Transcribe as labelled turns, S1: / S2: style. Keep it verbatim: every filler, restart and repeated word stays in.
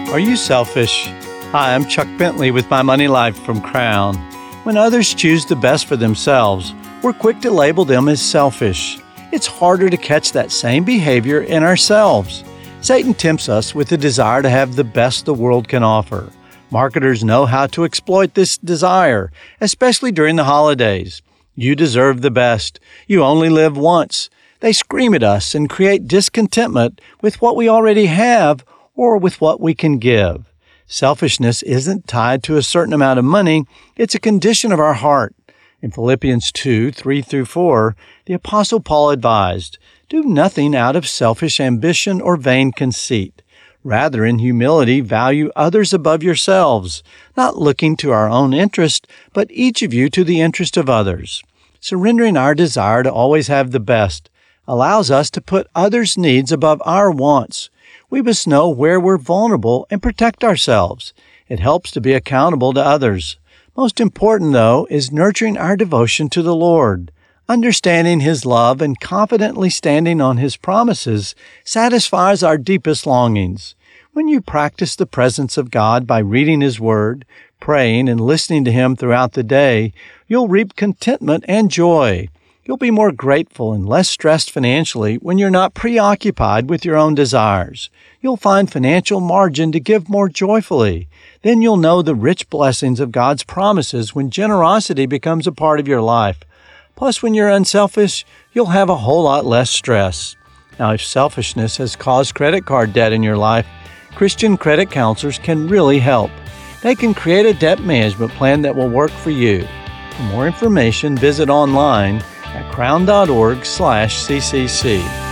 S1: Are you selfish? Hi, I'm Chuck Bentley with My Money Life from Crown. When others choose the best for themselves, we're quick to label them as selfish. It's harder to catch that same behavior in ourselves. Satan tempts us with the desire to have the best the world can offer. Marketers know how to exploit this desire, especially during the holidays. You deserve the best. You only live once. They scream at us and create discontentment with what we already have or with what we can give. Selfishness isn't tied to a certain amount of money. It's a condition of our heart. In Philippians two, three through four, the Apostle Paul advised, "Do nothing out of selfish ambition or vain conceit. Rather, in humility, value others above yourselves, not looking to our own interest, but each of you to the interest of others." Surrendering our desire to always have the best allows us to put others' needs above our wants. We must know where we're vulnerable and protect ourselves. It helps to be accountable to others. Most important, though, is nurturing our devotion to the Lord. Understanding His love and confidently standing on His promises satisfies our deepest longings. When you practice the presence of God by reading His Word, praying, and listening to Him throughout the day, you'll reap contentment and joy. You'll be more grateful and less stressed financially when you're not preoccupied with your own desires. You'll find financial margin to give more joyfully. Then you'll know the rich blessings of God's promises when generosity becomes a part of your life. Plus, when you're unselfish, you'll have a whole lot less stress. Now, if selfishness has caused credit card debt in your life, Christian credit counselors can really help. They can create a debt management plan that will work for you. For more information, visit online at crown dot org slash C C C.